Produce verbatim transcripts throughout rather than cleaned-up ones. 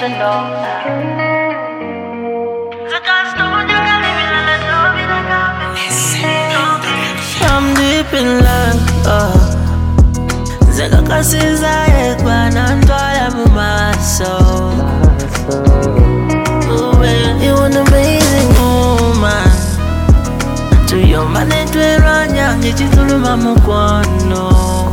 I'm deep in love, oh. Zekakasiza ekwana ntwala mu maso. You're an amazing woman. Tuyomane tweranya ngichituluma mukwano.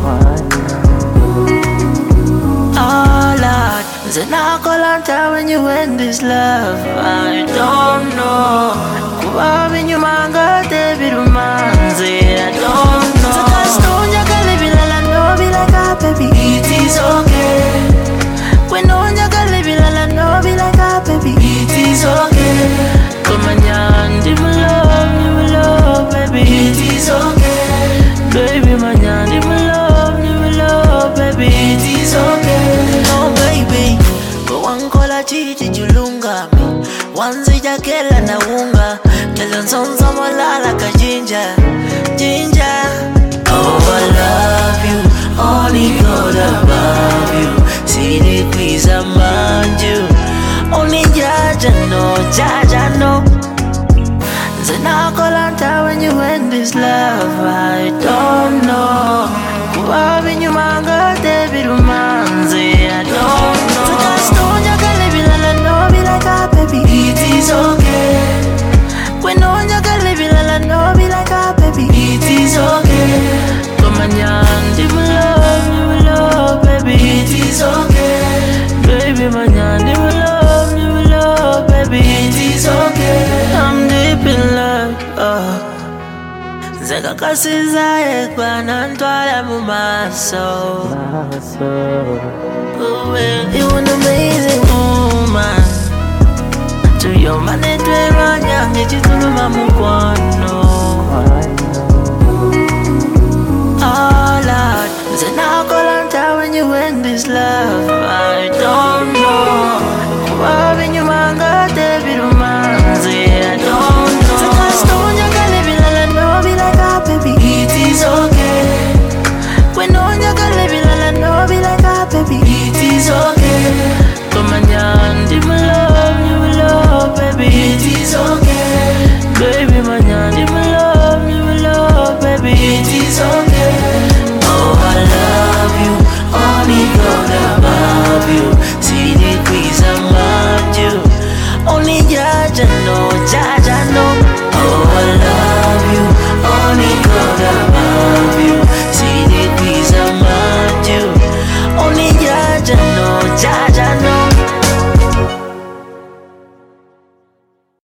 Oh Lord, zenakolanta when you end this love. I don't know. Kuba binyumanga tebirumanze. I don't know. Zakastonya kalibilala no be like a baby. It is okay. When onya kalibilala no be like a baby. It is okay. Come on, yandi my love, you my love, baby. It is okay. Baby, my yandi my love, you my love, baby. It is okay. Oh baby, go one kola chichi julunga me. Wanzi jakela na unga. Kela sonsa molala ka ginger, ginger. Oh I love you, only God above you. See the please among you. Only Jaja no, Jaja no. Zenakolanta when you end this love. I don't know. Kuba binyumanga tebirumanze. I don't know. Zakastonya kalibilala no be like a baby. It is okay. When onya kalibilala no be like a baby. It is okay. Come on, yandi my love, you my love, baby. It is okay. Baby, my yandi my love, you my love, baby. It is okay. I'm deep in love, oh. Zekakasiza ekwana ntwala mu maso. You're an amazing woman. Tuyomane tweranya ngichituluma mukwano. Oh Lord, zenakolanta when you end this love. I don't know. Kuba binyumanga tebirumanze. I don't know. Zakastonya kalibilala no be like a baby. It is okay. When onya kalibilala no be like a baby. It is okay. Come on, yandi my love, you my love, baby. It is okay. Baby, my yandi my love, you my love, baby. It is okay. Oh, I love you, only God above you. See the please among you. Only Jaja no, Jaja no. Oh, I love you, only God above you. See the please among you. Only Jaja no, Jaja.